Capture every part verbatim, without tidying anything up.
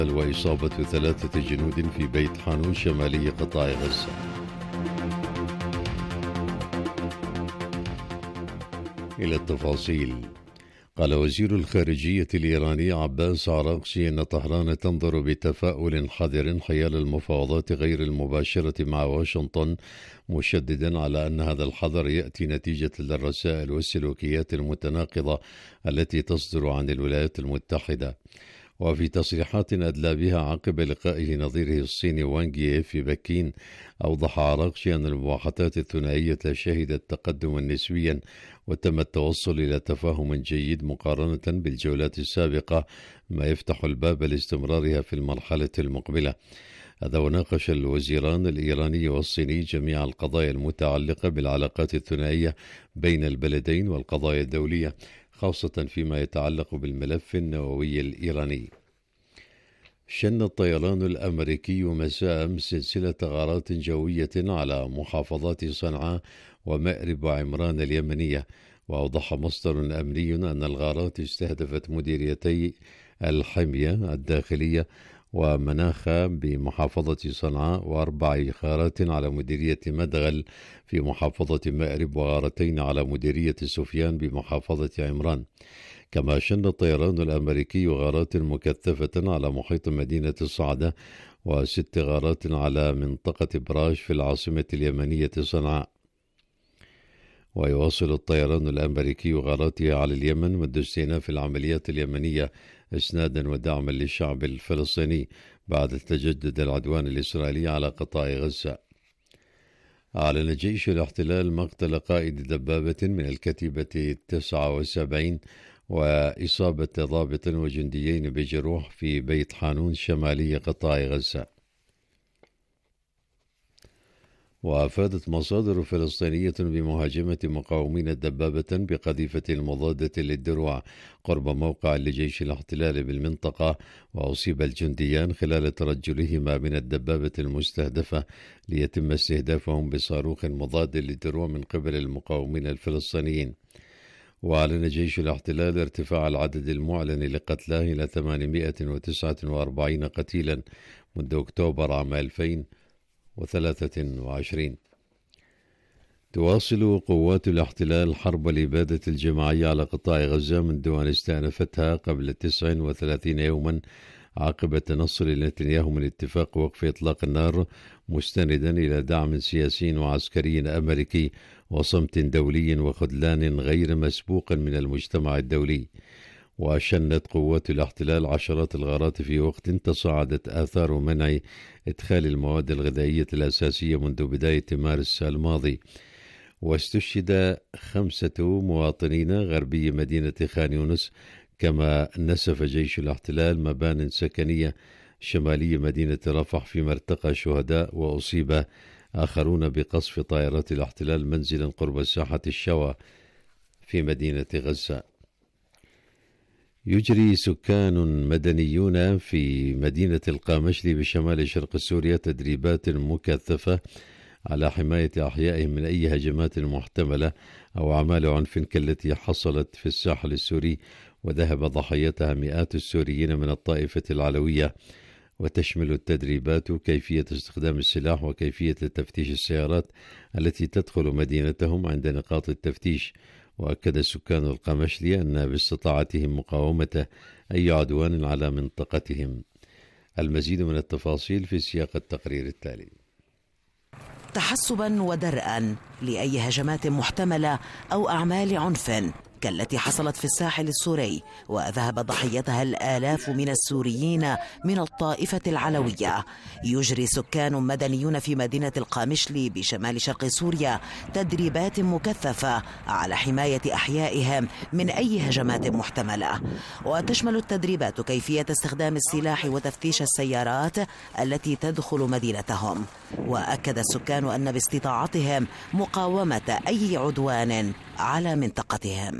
وإصابة ثلاثة جنود في بيت حانون شمالي قطاع غزة. إلى التفاصيل. قال وزير الخارجية الإيراني عباس عراقچي أن طهران تنظر بتفاؤل حذر حيال المفاوضات غير المباشرة مع واشنطن، مشددا على أن هذا الحذر يأتي نتيجة للرسائل والسلوكيات المتناقضة التي تصدر عن الولايات المتحدة. وفي تصريحات أدلى بها عقب لقائه نظيره الصيني وانغ يي في بكين، أوضح عراقچي أن المباحثات الثنائية شهدت تقدما نسبيا وتم التوصل إلى تفاهم جيد مقارنة بالجولات السابقة، ما يفتح الباب لاستمرارها في المرحلة المقبلة. هذا وناقش الوزيران الإيراني والصيني جميع القضايا المتعلقة بالعلاقات الثنائية بين البلدين والقضايا الدولية، خاصة فيما يتعلق بالملف النووي الإيراني. شن الطيران الأمريكي مساء أمس سلسلة غارات جوية على محافظات صنعاء ومأرب وعمران اليمنية، وأوضح مصدر أمني أن الغارات استهدفت مديريتي الحمية الداخلية ومناخة بمحافظة صنعاء، وأربع غارات على مديرية مدغل في محافظة مأرب، وغارتين على مديرية سفيان بمحافظة عمران. كما شن الطيران الأمريكي غارات مكثفة على محيط مدينة الصعدة، وست غارات على منطقة براش في العاصمة اليمنية صنعاء. ويواصل الطيران الأمريكي غاراته على اليمن منذ استئناف العمليات اليمنية إسنادا ودعما للشعب الفلسطيني بعد تجدد العدوان الإسرائيلي على قطاع غزة. أعلن جيش الاحتلال مقتل قائد دبابة من الكتيبة التاسعة والسبعين وإصابة ضابط وجنديين بجروح في بيت حانون شمالي قطاع غزة. وأفادت مصادر فلسطينية بمهاجمة مقاومين الدبابة بقذيفة مضادة للدروع قرب موقع لجيش الاحتلال بالمنطقة، وأصيب الجنديان خلال ترجلهما من الدبابة المستهدفة ليتم استهدافهم بصاروخ مضاد للدروع من قبل المقاومين الفلسطينيين. وأعلن جيش الاحتلال ارتفاع العدد المعلن لقتلاه إلى ثمانمائة وتسعة وأربعين قتيلا منذ أكتوبر عام ألفين وثلاثة وعشرين. تواصل قوات الاحتلال حرب الإبادة الجماعية على قطاع غزة منذ أن استأنفتها قبل تسع وثلاثين يوما عقب تنصل نتنياهو من اتفاق وقف إطلاق النار، مستندا إلى دعم سياسي وعسكري أمريكي وصمت دولي وخذلان غير مسبوق من المجتمع الدولي. وشنت قوات الاحتلال عشرات الغارات في وقت تصاعدت آثار منع إدخال المواد الغذائية الأساسية منذ بداية مارس الماضي. واستشهد خمسة مواطنين غربي مدينة خان يونس، كما نسف جيش الاحتلال مبان سكنية شمالي مدينة رفح فيما ارتقى شهداء، وأصيب آخرون بقصف طائرات الاحتلال منزلا قرب ساحة الشوى في مدينة غزة. يجري سكان مدنيون في مدينة القامشلي بشمال شرق سوريا تدريبات مكثفة على حماية أحيائهم من أي هجمات محتملة أو أعمال عنف كالتي حصلت في الساحل السوري وذهب ضحيتها مئات السوريين من الطائفة العلوية. وتشمل التدريبات كيفية استخدام السلاح وكيفية تفتيش السيارات التي تدخل مدينتهم عند نقاط التفتيش. وأكد سكان القمشلي أن باستطاعتهم مقاومة أي عدوان على منطقتهم. المزيد من التفاصيل في سياق التقرير التالي. تحسبا ودرءا لأي هجمات محتملة أو أعمال عنف كالتي حصلت في الساحل السوري وذهب ضحيتها الآلاف من السوريين من الطائفة العلوية، يجري سكان مدنيون في مدينة القامشلي بشمال شرق سوريا تدريبات مكثفة على حماية أحيائهم من أي هجمات محتملة، وتشمل التدريبات كيفية استخدام السلاح وتفتيش السيارات التي تدخل مدينتهم. وأكد السكان أن باستطاعتهم مقاومة أي عدوان على منطقتهم.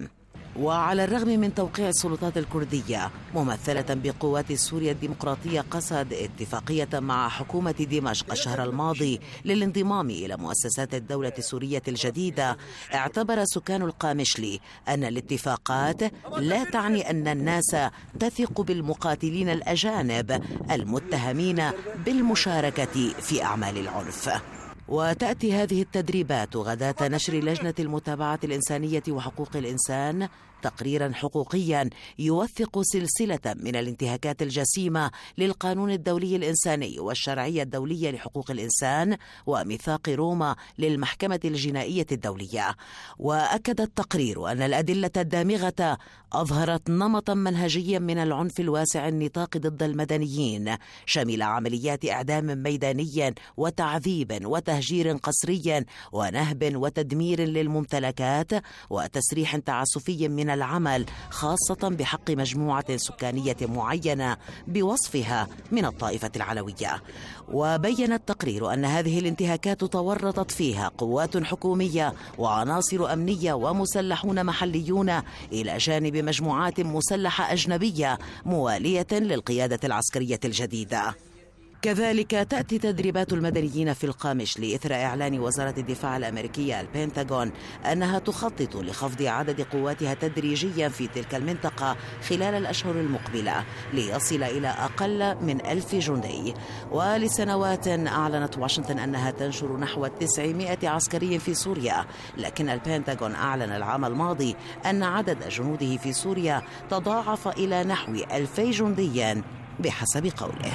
وعلى الرغم من توقيع السلطات الكردية ممثلة بقوات سوريا الديمقراطية قسد اتفاقية مع حكومة دمشق الشهر الماضي للانضمام إلى مؤسسات الدولة السورية الجديدة، اعتبر سكان القامشلي أن الاتفاقات لا تعني أن الناس تثق بالمقاتلين الأجانب المتهمين بالمشاركة في أعمال العنف. وتأتي هذه التدريبات غداة نشر لجنة المتابعة الإنسانية وحقوق الإنسان تقريرا حقوقيا يوثق سلسلة من الانتهاكات الجسيمة للقانون الدولي الإنساني والشرعية الدولية لحقوق الإنسان وميثاق روما للمحكمة الجنائية الدولية. وأكد التقرير أن الأدلة الدامغة أظهرت نمطا منهجيا من العنف الواسع النطاق ضد المدنيين، شمل عمليات إعدام ميداني وتعذيب وتهجير قسري ونهب وتدمير للممتلكات وتسريح تعسفي من العمل، خاصة بحق مجموعة سكانية معينة بوصفها من الطائفة العلوية. وبين التقرير أن هذه الانتهاكات تورطت فيها قوات حكومية وعناصر أمنية ومسلحون محليون إلى جانب مجموعات مسلحة أجنبية موالية للقيادة العسكرية الجديدة. كذلك تأتي تدريبات المدنيين في القامشلي إثر إعلان وزارة الدفاع الأمريكية البنتاغون أنها تخطط لخفض عدد قواتها تدريجيا في تلك المنطقة خلال الأشهر المقبلة ليصل إلى أقل من ألف جندي. ولسنوات أعلنت واشنطن أنها تنشر نحو تسعمائة عسكري في سوريا، لكن البنتاغون أعلن العام الماضي أن عدد جنوده في سوريا تضاعف إلى نحو ألفي جندي بحسب قوله.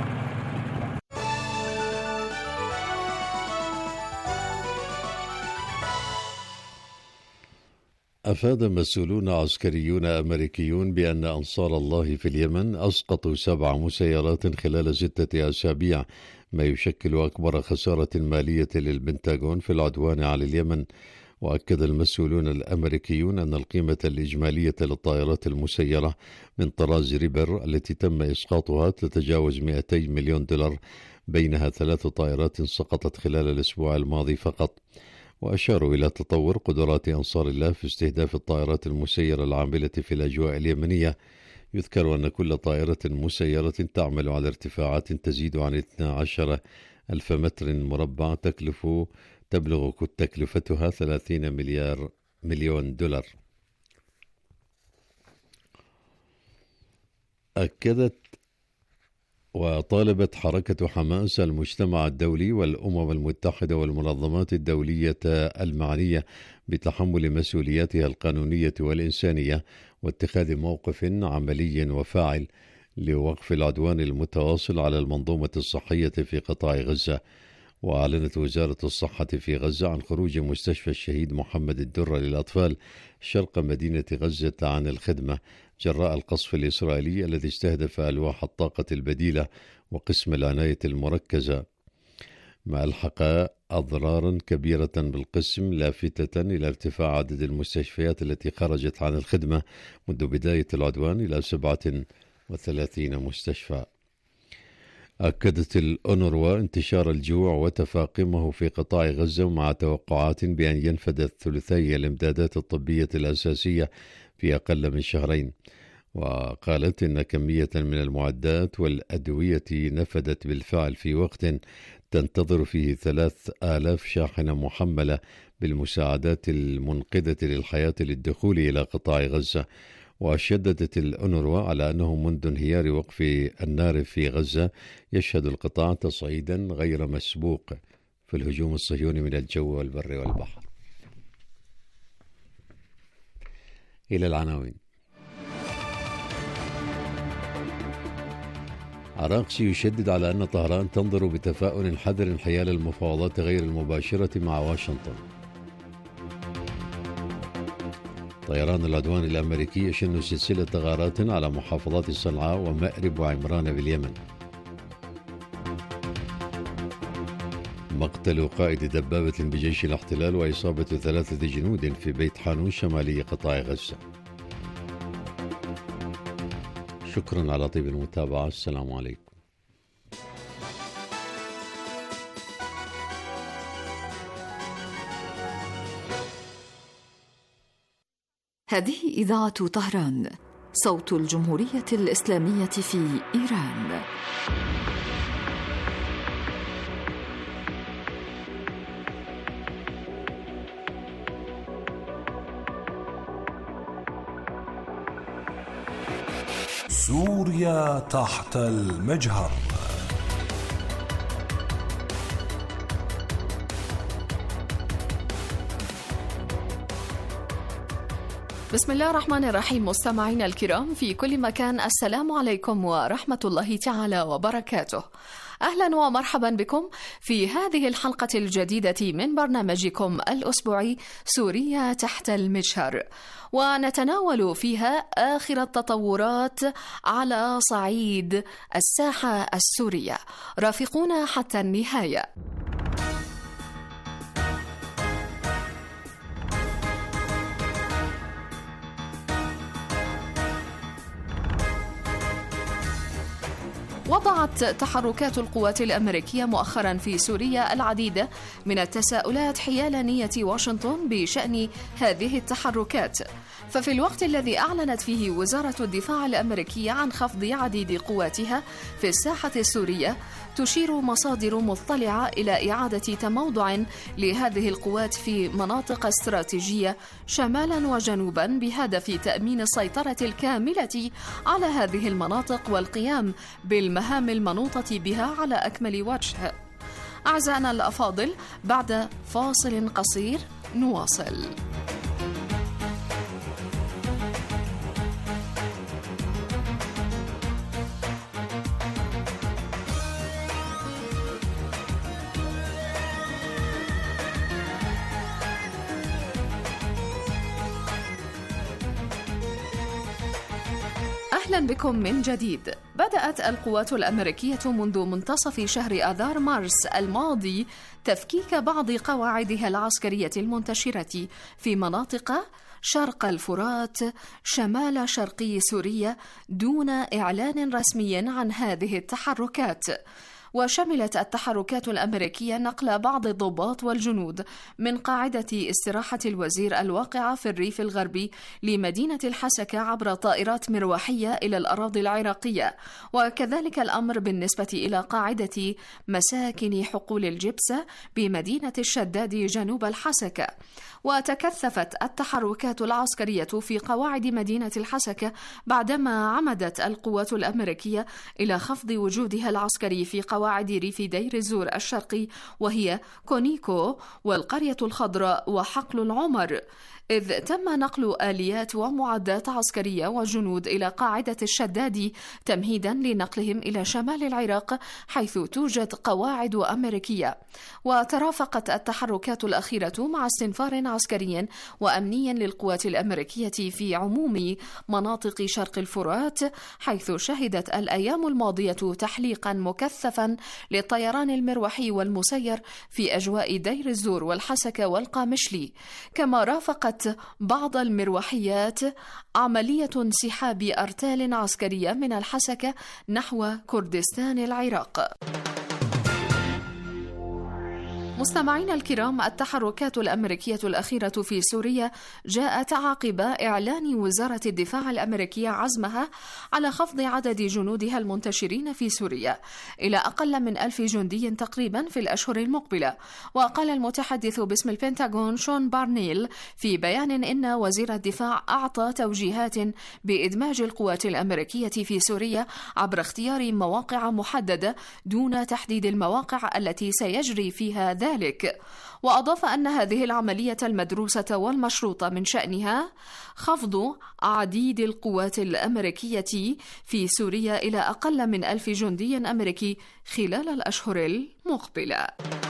أفاد مسؤولون عسكريون أمريكيون بأن أنصار الله في اليمن أسقطوا سبع مسيرات خلال ستة أسابيع، ما يشكل أكبر خسارة مالية للبنتاغون في العدوان على اليمن. وأكد المسؤولون الأمريكيون أن القيمة الإجمالية للطائرات المسيرة من طراز ريبر التي تم إسقاطها تتجاوز مئتي مليون دولار، بينها ثلاث طائرات سقطت خلال الأسبوع الماضي فقط. وأشاروا إلى تطور قدرات أنصار الله في استهداف الطائرات المسيرة العاملة في الأجواء اليمنية. يذكر أن كل طائرة مسيرة تعمل على ارتفاعات تزيد عن اثني عشر ألف متر مربع تكلف تبلغ تكلفتها ثلاثين مليار مليون دولار. أكدت وطالبت حركة حماس المجتمع الدولي والأمم المتحدة والمنظمات الدولية المعنية بتحمل مسؤولياتها القانونية والإنسانية واتخاذ موقف عملي وفاعل لوقف العدوان المتواصل على المنظومة الصحية في قطاع غزة. وأعلنت وزارة الصحة في غزة عن خروج مستشفى الشهيد محمد الدرة للأطفال شرق مدينة غزة عن الخدمة جراء القصف الإسرائيلي الذي استهدف ألواح الطاقة البديلة وقسم العناية المركزة، ما ألحق أضرارا كبيرة بالقسم، لافتة إلى ارتفاع عدد المستشفيات التي خرجت عن الخدمة منذ بداية العدوان إلى سبعة وثلاثين مستشفى. أكدت الأونروا انتشار الجوع وتفاقمه في قطاع غزة مع توقعات بأن ينفذ ثلثي الإمدادات الطبية الأساسية في أقل من شهرين. وقالت إن كمية من المعدات والأدوية نفذت بالفعل في وقت تنتظر فيه ثلاث آلاف شاحنة محملة بالمساعدات المنقذة للحياة للدخول إلى قطاع غزة. وشددت الأونروا على أنه منذ انهيار وقف النار في غزة يشهد القطاع تصعيدا غير مسبوق في الهجوم الصهيوني من الجو والبر والبحر. إلى العناوين. عراقسي يشدد على أن طهران تنظر بتفاؤل حذر حيال المفاوضات غير المباشرة مع واشنطن. طيران العدوان الأمريكي يشن سلسلة غارات على محافظات صنعاء ومأرب وعمران باليمن. مقتل قائد دبابة بجيش الاحتلال وإصابة ثلاثة جنود في بيت حانون شمالي قطاع غزة. شكرا على طيب المتابعة. السلام عليكم. هذه إذاعة طهران، صوت الجمهورية الإسلامية في إيران. سوريا تحت المجهر. بسم الله الرحمن الرحيم. مستمعينا الكرام في كل مكان، السلام عليكم ورحمة الله تعالى وبركاته. أهلا ومرحبا بكم في هذه الحلقة الجديدة من برنامجكم الأسبوعي سوريا تحت المجهر، ونتناول فيها آخر التطورات على صعيد الساحة السورية. رافقونا حتى النهاية. وضعت تحركات القوات الأمريكية مؤخرا في سوريا العديد من التساؤلات حيال نية واشنطن بشأن هذه التحركات. ففي الوقت الذي أعلنت فيه وزارة الدفاع الأمريكية عن خفض عديد قواتها في الساحة السورية، تشير مصادر مطلعة إلى إعادة تموضع لهذه القوات في مناطق استراتيجية شمالا وجنوبا بهدف تأمين السيطرة الكاملة على هذه المناطق والقيام بالمهام المنوطة بها على أكمل وجه. أعزائنا الأفاضل، بعد فاصل قصير نواصل. أهلا بكم من جديد. بدأت القوات الأمريكية منذ منتصف شهر آذار مارس الماضي تفكيك بعض قواعدها العسكرية المنتشرة في مناطق شرق الفرات شمال شرقي سوريا دون إعلان رسمي عن هذه التحركات. وشملت التحركات الأمريكية نقل بعض الضباط والجنود من قاعدة استراحة الوزير الواقعة في الريف الغربي لمدينة الحسكة عبر طائرات مروحية إلى الأراضي العراقية، وكذلك الأمر بالنسبة إلى قاعدة مساكن حقول الجبس بمدينة الشداد جنوب الحسكة. وتكثفت التحركات العسكرية في قواعد مدينة الحسكة بعدما عمدت القوات الأمريكية إلى خفض وجودها العسكري في قواعد ريف دير الزور الشرقي، وهي كونيكو والقرية الخضراء وحقل العمر، إذ تم نقل آليات ومعدات عسكرية وجنود إلى قاعدة الشداد تمهيدا لنقلهم إلى شمال العراق حيث توجد قواعد أمريكية. وترافقت التحركات الأخيرة مع استنفار عسكري وأمني للقوات الأمريكية في عموم مناطق شرق الفرات، حيث شهدت الأيام الماضية تحليقا مكثفا للطيران المروحي والمسير في أجواء دير الزور والحسكة والقامشلي. كما رافقت بعض المروحيات عملية انسحاب أرتال عسكرية من الحسكة نحو كردستان العراق. مستمعينا الكرام، التحركات الأمريكية الأخيرة في سوريا جاءت عقب إعلان وزارة الدفاع الأمريكية عزمها على خفض عدد جنودها المنتشرين في سوريا إلى أقل من ألف جندي تقريبا في الأشهر المقبلة. وقال المتحدث باسم البنتاغون شون بارنيل في بيان إن وزير الدفاع أعطى توجيهات بإدماج القوات الأمريكية في سوريا عبر اختيار مواقع محددة دون تحديد المواقع التي سيجري فيها ذلك. وأضاف أن هذه العملية المدروسة والمشروطة من شأنها خفض عديد القوات الأمريكية في سوريا إلى أقل من ألف جندي أمريكي خلال الأشهر المقبلة.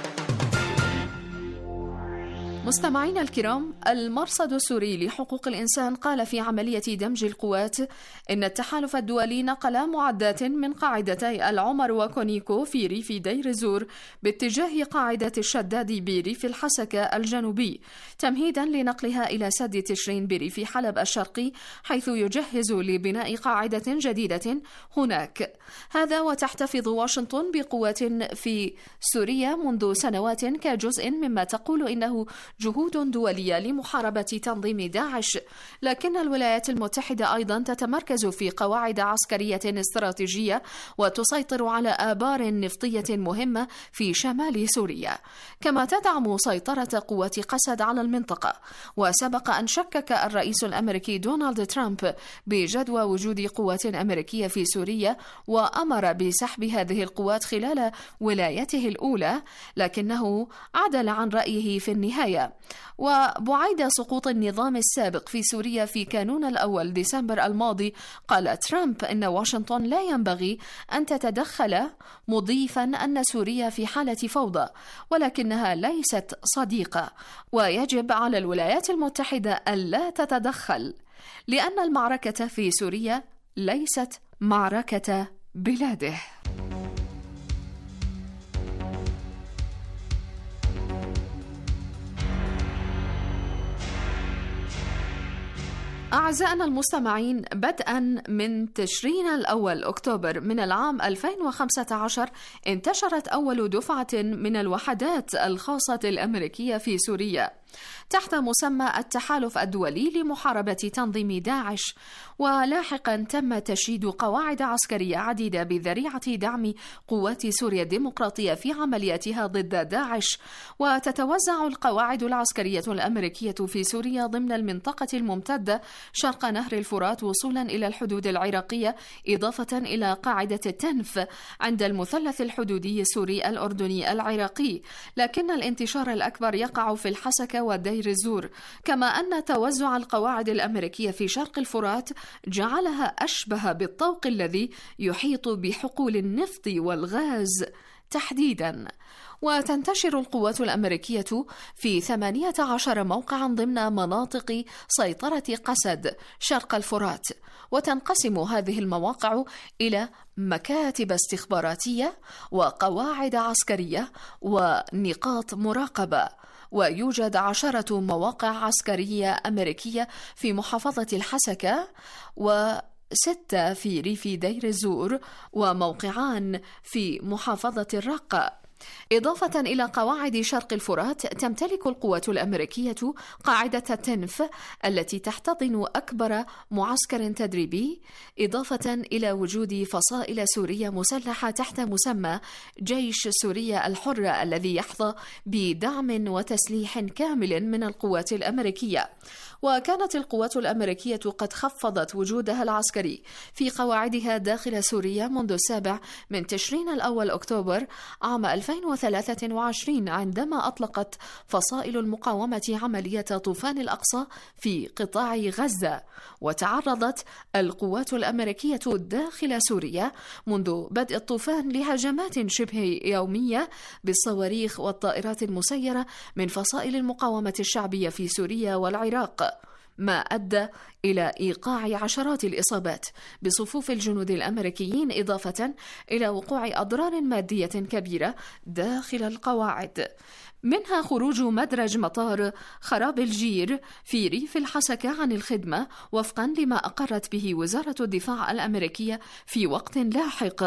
مستمعينا الكرام، المرصد السوري لحقوق الإنسان قال في عملية دمج القوات إن التحالف الدولي نقل معدات من قاعدتي العمر وكونيكو في ريف دير الزور باتجاه قاعدة الشداد بريف الحسكة الجنوبي، تمهيدا لنقلها إلى سد تشرين بريف حلب الشرقي، حيث يجهز لبناء قاعدة جديدة هناك. هذا وتحتفظ واشنطن بقوات في سوريا منذ سنوات كجزء مما تقول إنه جهود دولية لمحاربة تنظيم داعش، لكن الولايات المتحدة أيضا تتمركز في قواعد عسكرية استراتيجية وتسيطر على آبار نفطية مهمة في شمال سوريا، كما تدعم سيطرة قوات قسد على المنطقة. وسبق أن شكك الرئيس الأمريكي دونالد ترامب بجدوى وجود قوات أمريكية في سوريا، وأمر بسحب هذه القوات خلال ولايته الأولى، لكنه عدل عن رأيه في النهاية. وبعيد سقوط النظام السابق في سوريا في كانون الأول ديسمبر الماضي، قال ترامب إن واشنطن لا ينبغي أن تتدخل، مضيفا أن سوريا في حالة فوضى ولكنها ليست صديقة، ويجب على الولايات المتحدة ألا تتدخل، لأن المعركة في سوريا ليست معركة بلاده. أعزائنا المستمعين، بدءا من تشرين الأول أكتوبر من العام ألفين وخمسة عشر انتشرت أول دفعة من الوحدات الخاصة الأمريكية في سوريا تحت مسمى التحالف الدولي لمحاربة تنظيم داعش، ولاحقا تم تشييد قواعد عسكرية عديدة بذريعة دعم قوات سوريا الديمقراطية في عملياتها ضد داعش. وتتوزع القواعد العسكرية الأمريكية في سوريا ضمن المنطقة الممتدة شرق نهر الفرات وصولا إلى الحدود العراقية، إضافة إلى قاعدة التنف عند المثلث الحدودي السوري الأردني العراقي، لكن الانتشار الأكبر يقع في الحسكة ودير الزور، كما أن توزع القواعد الأمريكية في شرق الفرات جعلها أشبه بالطوق الذي يحيط بحقول النفط والغاز تحديداً. وتنتشر القوات الأمريكية في ثمانية عشر موقعا ضمن مناطق سيطرة قسد شرق الفرات، وتنقسم هذه المواقع إلى مكاتب استخباراتية وقواعد عسكرية ونقاط مراقبة. ويوجد عشرة مواقع عسكرية أمريكية في محافظة الحسكة، وستة في ريف دير الزور، وموقعان في محافظة الرقة. إضافة إلى قواعد شرق الفرات، تمتلك القوات الأمريكية قاعدة التنف التي تحتضن أكبر معسكر تدريبي، إضافة إلى وجود فصائل سورية مسلحة تحت مسمى جيش سوريا الحر الذي يحظى بدعم وتسليح كامل من القوات الأمريكية. وكانت القوات الأمريكية قد خفضت وجودها العسكري في قواعدها داخل سوريا منذ السابع من تشرين الأول أكتوبر عام ألفين وثلاثة وعشرين، عندما أطلقت فصائل المقاومة عملية طوفان الأقصى في قطاع غزة. وتعرضت القوات الأمريكية داخل سوريا منذ بدء الطوفان لهجمات شبه يومية بالصواريخ والطائرات المسيرة من فصائل المقاومة الشعبية في سوريا والعراق، ما أدى إلى إيقاع عشرات الإصابات بصفوف الجنود الأمريكيين، إضافة إلى وقوع أضرار مادية كبيرة داخل القواعد، منها خروج مدرج مطار خراب الجير في ريف الحسكة عن الخدمة وفقا لما أقرت به وزارة الدفاع الأمريكية في وقت لاحق.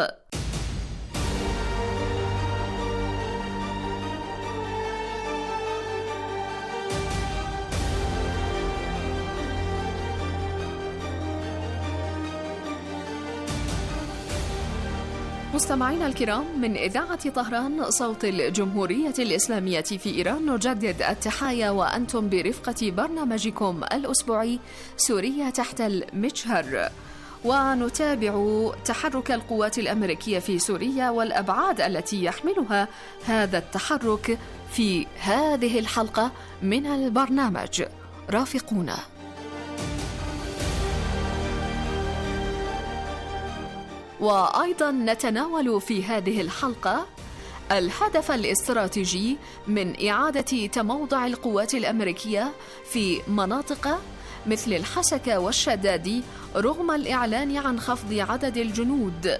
مستمعينا الكرام، من إذاعة طهران صوت الجمهورية الإسلامية في إيران، نجدد التحايا وأنتم برفقة برنامجكم الأسبوعي سوريا تحت المجهر، ونتابع تحرك القوات الأمريكية في سوريا والأبعاد التي يحملها هذا التحرك في هذه الحلقة من البرنامج. رافقونا. وأيضا نتناول في هذه الحلقة الهدف الاستراتيجي من إعادة تموضع القوات الأمريكية في مناطق مثل الحسكة والشدادي رغم الإعلان عن خفض عدد الجنود.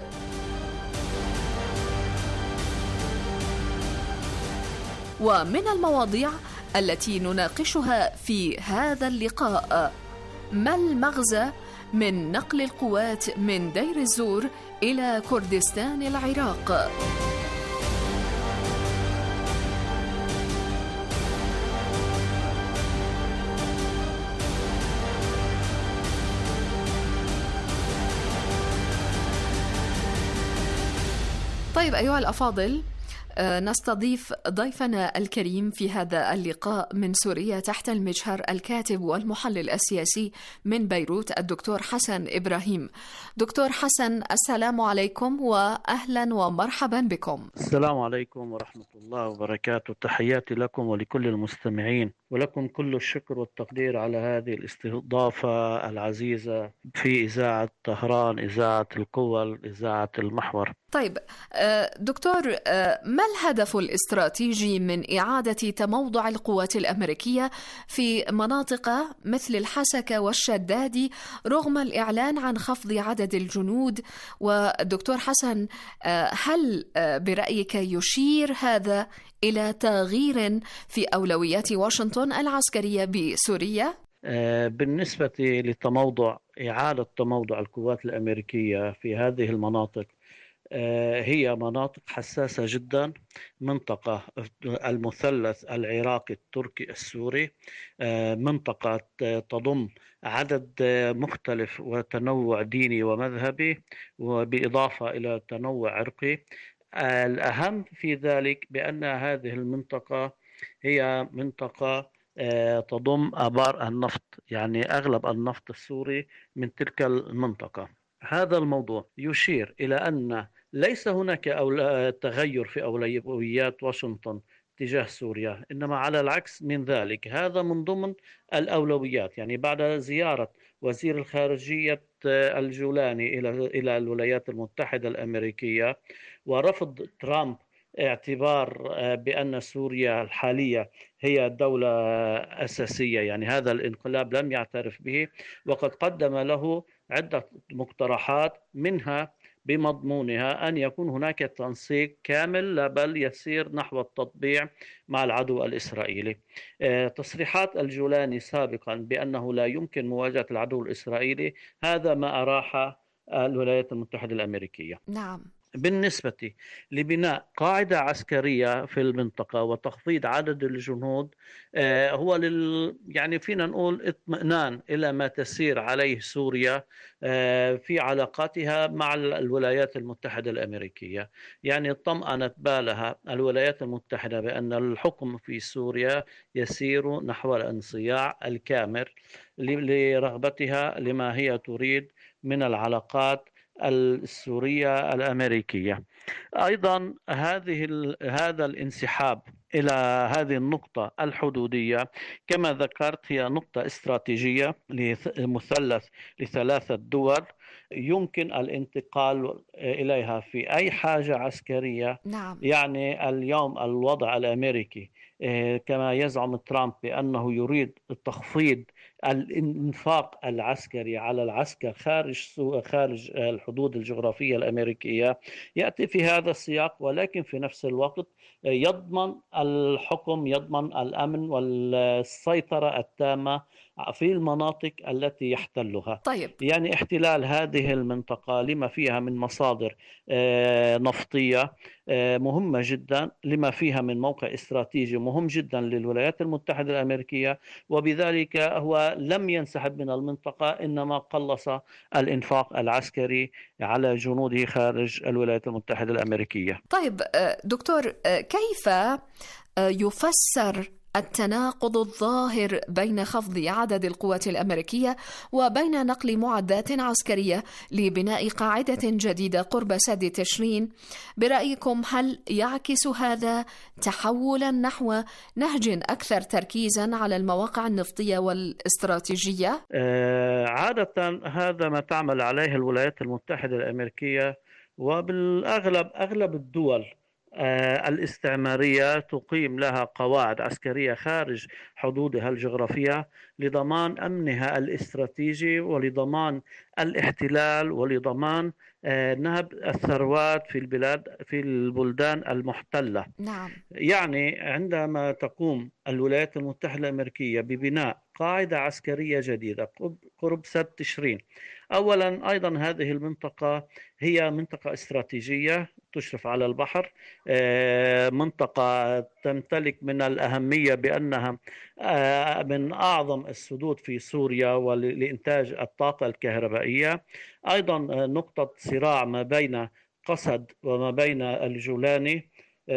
ومن المواضيع التي نناقشها في هذا اللقاء: ما المغزى من نقل القوات من دير الزور إلى كردستان العراق؟ طيب أيها الأفاضل، نستضيف ضيفنا الكريم في هذا اللقاء من سوريا تحت المجهر الكاتب والمحلل السياسي من بيروت الدكتور حسن إبراهيم. دكتور حسن، السلام عليكم وأهلا ومرحبا بكم. السلام عليكم ورحمة الله وبركاته. تحياتي لكم ولكل المستمعين، ولكم كل الشكر والتقدير على هذه الاستضافة العزيزة في إذاعة طهران، إذاعة القوى، إذاعة المحور. طيب دكتور، ما الهدف الاستراتيجي من إعادة تموضع القوات الأمريكية في مناطق مثل الحسكة والشدادي رغم الإعلان عن خفض عدد الجنود؟ والدكتور حسن، هل برأيك يشير هذا إلى تغيير في أولويات واشنطن العسكرية بسوريا؟ بالنسبة لتموضع إعادة تموضع القوات الأمريكية في هذه المناطق، هي مناطق حساسة جدا. منطقة المثلث العراقي التركي السوري، منطقة تضم عدد مختلف وتنوع ديني ومذهبي، وبإضافة إلى تنوع عرقي. الأهم في ذلك بأن هذه المنطقة هي منطقة تضم آبار النفط، يعني أغلب النفط السوري من تلك المنطقة. هذا الموضوع يشير إلى أن ليس هناك تغير في أولويات واشنطن تجاه سوريا، إنما على العكس من ذلك. هذا من ضمن الأولويات، يعني بعد زيارة وزير الخارجية الجولاني إلى إلى الولايات المتحدة الأمريكية ورفض ترامب اعتبار بأن سوريا الحالية هي دولة أساسية، يعني هذا الانقلاب لم يعترف به، وقد قدم له عدة مقترحات، منها بمضمونها أن يكون هناك تنسيق كامل لا بل يسير نحو التطبيع مع العدو الإسرائيلي. تصريحات الجولاني سابقا بأنه لا يمكن مواجهة العدو الإسرائيلي، هذا ما أراح الولايات المتحدة الأمريكية. نعم. بالنسبة لبناء قاعدة عسكرية في المنطقة وتخفيض عدد الجنود، هو لل يعني فينا نقول اطمئنان إلى ما تسير عليه سوريا في علاقاتها مع الولايات المتحدة الأمريكية. يعني طمأنت بالها الولايات المتحدة بأن الحكم في سوريا يسير نحو الانصياع الكامل لرغبتها لما هي تريد من العلاقات السورية الأمريكية. أيضا هذه هذا الانسحاب إلى هذه النقطة الحدودية كما ذكرت هي نقطة استراتيجية لمثلث لثلاثة دول يمكن الانتقال إليها في أي حاجة عسكرية. نعم. يعني اليوم الوضع الأمريكي كما يزعم ترامب بأنه يريد تخفيض الانفاق العسكري على العسكر خارج خارج الحدود الجغرافية الأمريكية، يأتي في هذا السياق، ولكن في نفس الوقت يضمن الحكم، يضمن الأمن والسيطرة التامة في المناطق التي يحتلها. طيب. يعني احتلال هذه المنطقة لما فيها من مصادر نفطية مهمة جدا، لما فيها من موقع استراتيجي مهم جدا للولايات المتحدة الأمريكية، وبذلك هو لم ينسحب من المنطقة، إنما قلص الإنفاق العسكري على جنوده خارج الولايات المتحدة الأمريكية. طيب دكتور، كيف يفسر التناقض الظاهر بين خفض عدد القوات الأمريكية وبين نقل معدات عسكرية لبناء قاعدة جديدة قرب سد تشرين؟ برأيكم هل يعكس هذا تحولا نحو نهج أكثر تركيزا على المواقع النفطية والاستراتيجية؟ آه عادة هذا ما تعمل عليه الولايات المتحدة الأمريكية، وبالأغلب أغلب الدول الاستعمارية تقيم لها قواعد عسكرية خارج حدودها الجغرافية لضمان أمنها الاستراتيجي ولضمان الاحتلال ولضمان نهب الثروات في البلاد في البلدان المحتلة. نعم. يعني عندما تقوم الولايات المتحدة الأمريكية ببناء قاعدة عسكرية جديدة قرب سد تشرين، أولا أيضا هذه المنطقة هي منطقة استراتيجية تشرف على البحر، منطقة تمتلك من الأهمية بأنها من أعظم السدود في سوريا ولإنتاج الطاقة الكهربائية، أيضا نقطة صراع ما بين قسد وما بين الجولاني،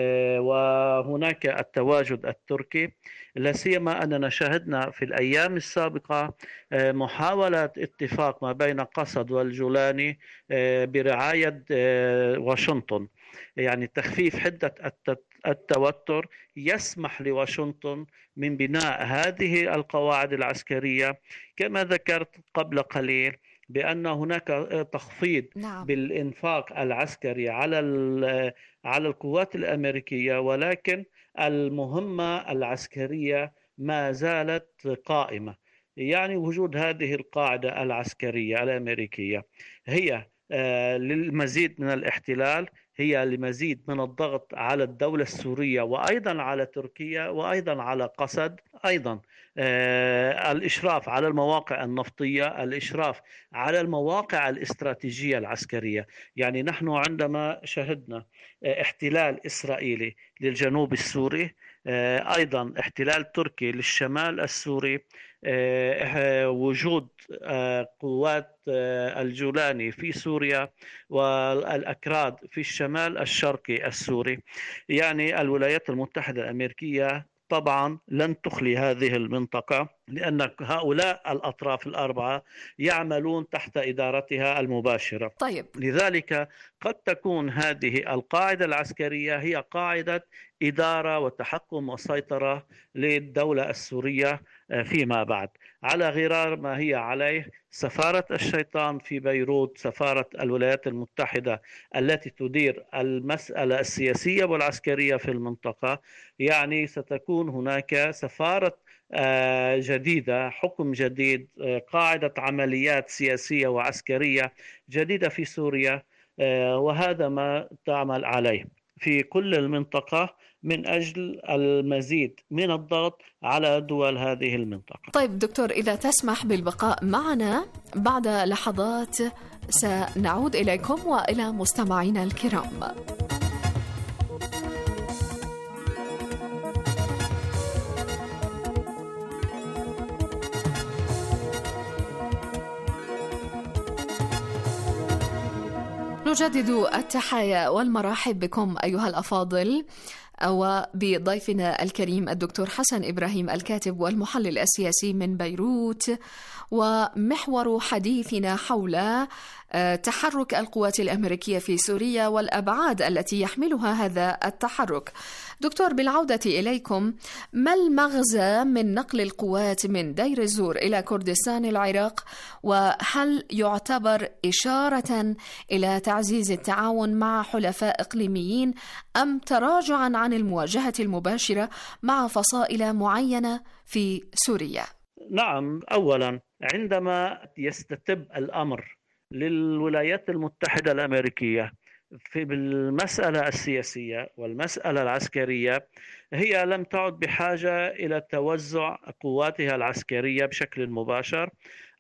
وهناك التواجد التركي، لا سيما أننا شاهدنا في الأيام السابقة محاولة اتفاق ما بين قسد والجولاني برعاية واشنطن، يعني تخفيف حدة التوتر يسمح لواشنطن من بناء هذه القواعد العسكرية. كما ذكرت قبل قليل بأن هناك تخفيض نعم. بالإنفاق العسكري على على القوات الأمريكية، ولكن المهمة العسكرية ما زالت قائمة. يعني وجود هذه القاعدة العسكرية الأمريكية هي للمزيد من الاحتلال، هي لمزيد من الضغط على الدولة السورية وأيضا على تركيا وأيضا على قسد، أيضا آه الإشراف على المواقع النفطية، الإشراف على المواقع الاستراتيجية العسكرية. يعني نحن عندما شهدنا آه احتلال إسرائيلي للجنوب السوري، آه أيضا احتلال تركي للشمال السوري، آه وجود آه قوات آه الجولاني في سوريا والأكراد في الشمال الشرقي السوري، يعني الولايات المتحدة الأمريكية طبعا لن تخلي هذه المنطقة، لأن هؤلاء الأطراف الأربعة يعملون تحت إدارتها المباشرة. طيب. لذلك قد تكون هذه القاعدة العسكرية هي قاعدة إدارة وتحكم وسيطرة للدولة السورية فيما بعد، على غرار ما هي عليه سفارة الشيطان في بيروت، سفارة الولايات المتحدة التي تدير المسألة السياسية والعسكرية في المنطقة. يعني ستكون هناك سفارة جديدة، حكم جديد، قاعدة عمليات سياسية وعسكرية جديدة في سوريا، وهذا ما تعمل عليه في كل المنطقة من أجل المزيد من الضغط على دول هذه المنطقة. طيب دكتور، إذا تسمح بالبقاء معنا بعد لحظات سنعود إليكم وإلى مستمعينا الكرام. نجدد التحايا والمرحب بكم أيها الأفاضل، وبضيفنا الكريم الدكتور حسن إبراهيم الكاتب والمحلل السياسي من بيروت، ومحور حديثنا حول تحرك القوات الأمريكية في سوريا والأبعاد التي يحملها هذا التحرك. دكتور، بالعودة إليكم، ما المغزى من نقل القوات من دير الزور إلى كردستان العراق؟ وهل يعتبر إشارة إلى تعزيز التعاون مع حلفاء إقليميين أم تراجعا عن المواجهة المباشرة مع فصائل معينة في سوريا؟ نعم، أولا عندما يستتب الأمر للولايات المتحدة الأمريكية في المسألة السياسية والمسألة العسكرية، هي لم تعد بحاجة إلى توزع قواتها العسكرية بشكل مباشر.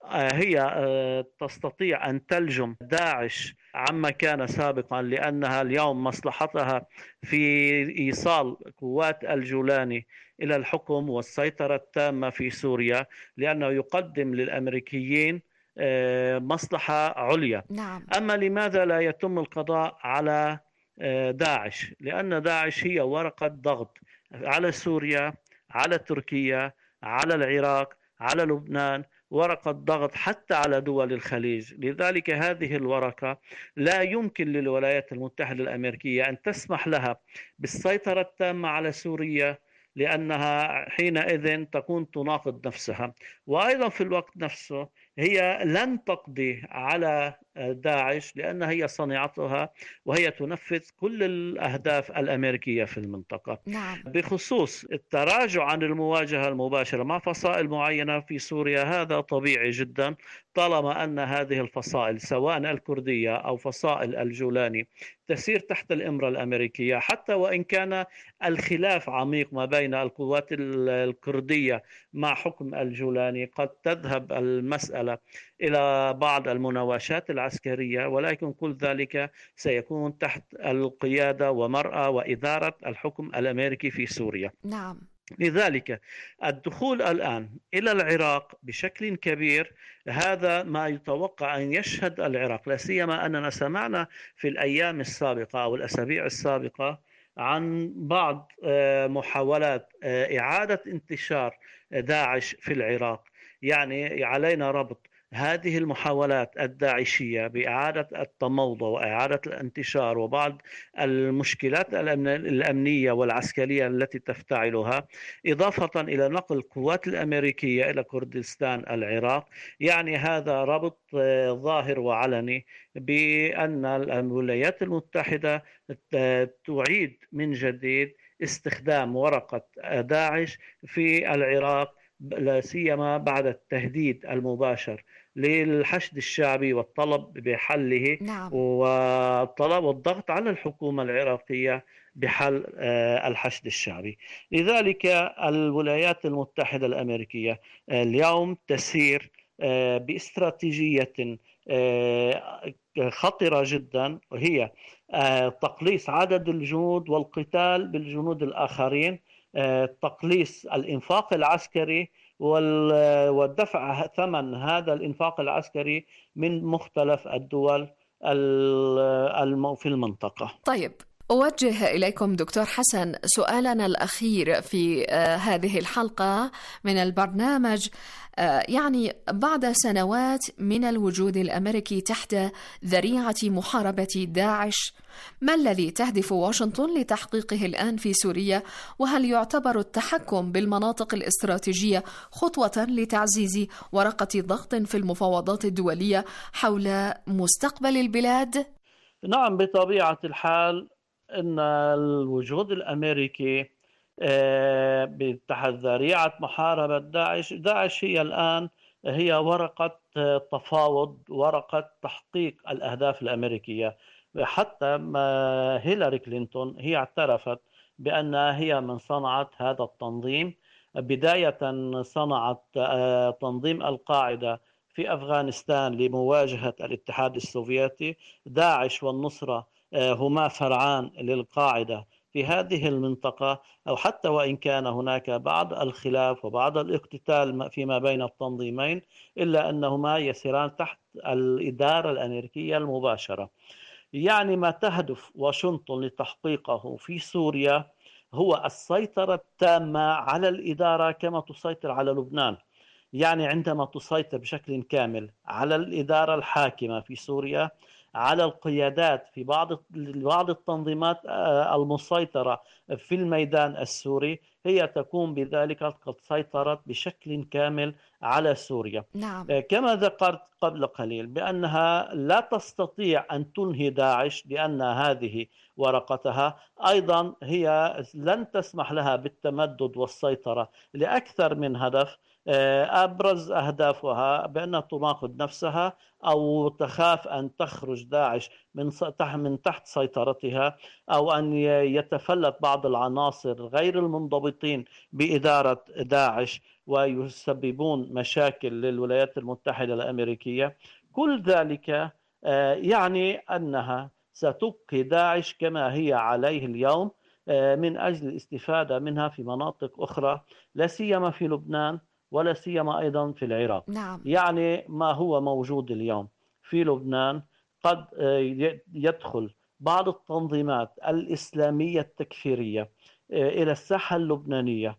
هي تستطيع أن تلجم داعش عما كان سابقا، لأنها اليوم مصلحتها في إيصال قوات الجولاني إلى الحكم والسيطرة التامة في سوريا، لأنه يقدم للأمريكيين مصلحة عليا. نعم. أما لماذا لا يتم القضاء على داعش؟ لأن داعش هي ورقة ضغط على سوريا، على تركيا، على العراق، على لبنان، ورقة ضغط حتى على دول الخليج. لذلك هذه الورقة لا يمكن للولايات المتحدة الأمريكية أن تسمح لها بالسيطرة التامة على سوريا، لأنها حينئذ تكون تناقض نفسها. وأيضا في الوقت نفسه هي لن تقضي على داعش، لأن هي صنيعتها وهي تنفذ كل الأهداف الأمريكية في المنطقة. نعم. بخصوص التراجع عن المواجهة المباشرة مع فصائل معينة في سوريا، هذا طبيعي جدا طالما أن هذه الفصائل سواء الكردية أو فصائل الجولاني تسير تحت الإمرة الأمريكية، حتى وإن كان الخلاف عميق ما بين القوات الكردية مع حكم الجولاني، قد تذهب المسألة إلى بعض المناوشات العسكرية، ولكن كل ذلك سيكون تحت القيادة ومرأة وإدارة الحكم الأمريكي في سوريا. نعم. لذلك الدخول الآن إلى العراق بشكل كبير هذا ما يتوقع أن يشهد العراق، لا سيما أننا سمعنا في الأيام السابقة أو الأسابيع السابقة عن بعض محاولات إعادة انتشار داعش في العراق. يعني علينا ربط هذه المحاولات الداعشية بإعادة التموضع وإعادة الانتشار وبعض المشكلات الأمنية والعسكرية التي تفتعلها، إضافة إلى نقل القوات الأمريكية إلى كردستان العراق. يعني هذا ربط ظاهر وعلني بأن الولايات المتحدة تعيد من جديد استخدام ورقة داعش في العراق، لا سيما بعد التهديد المباشر للحشد الشعبي والطلب بحله. نعم. والطلب والضغط على الحكومة العراقية بحل الحشد الشعبي. لذلك الولايات المتحدة الأمريكية اليوم تسير باستراتيجية خطرة جدا، وهي تقليص عدد الجنود والقتال بالجنود الآخرين، تقليص الإنفاق العسكري والدفع ثمن هذا الإنفاق العسكري من مختلف الدول في المنطقة. طيب، أوجه إليكم دكتور حسن سؤالنا الأخير في هذه الحلقة من البرنامج. يعني بعد سنوات من الوجود الأمريكي تحت ذريعة محاربة داعش، ما الذي تهدف واشنطن لتحقيقه الآن في سوريا؟ وهل يعتبر التحكم بالمناطق الاستراتيجية خطوة لتعزيز ورقة ضغط في المفاوضات الدولية حول مستقبل البلاد؟ نعم، بطبيعة الحال أن الوجود الأمريكي تحت ذريعة محاربة داعش، داعش هي الآن هي ورقة تفاوض، ورقة تحقيق الأهداف الأمريكية. حتى هيلاري كلينتون هي اعترفت بأنها هي من صنعت هذا التنظيم. بداية صنعت تنظيم القاعدة في أفغانستان لمواجهة الاتحاد السوفيتي. داعش والنصرة هما فرعان للقاعدة في هذه المنطقة، أو حتى وإن كان هناك بعض الخلاف وبعض الاقتتال فيما بين التنظيمين، إلا أنهما يسيران تحت الإدارة الأمريكية المباشرة. يعني ما تهدف واشنطن لتحقيقه في سوريا هو السيطرة التامة على الإدارة كما تسيطر على لبنان. يعني عندما تسيطر بشكل كامل على الإدارة الحاكمة في سوريا، على القيادات في بعض بعض التنظيمات المسيطرة في الميدان السوري، هي تكون بذلك قد سيطرت بشكل كامل على سوريا. نعم. كما ذكرت قبل قليل بأنها لا تستطيع أن تنهي داعش لأن هذه ورقتها، أيضا هي لن تسمح لها بالتمدد والسيطرة لأكثر من هدف. أبرز أهدافها بأنها تناقض نفسها أو تخاف أن تخرج داعش من من تحت سيطرتها، أو أن يتفلت بعض العناصر غير المنضبطين بإدارة داعش ويسببون مشاكل للولايات المتحدة الأمريكية. كل ذلك يعني أنها ستبقي داعش كما هي عليه اليوم من أجل الاستفادة منها في مناطق أخرى، لا سيما في لبنان ولا سيما أيضا في العراق. نعم. يعني ما هو موجود اليوم في لبنان قد يدخل بعض التنظيمات الإسلامية التكفيرية إلى الساحة اللبنانية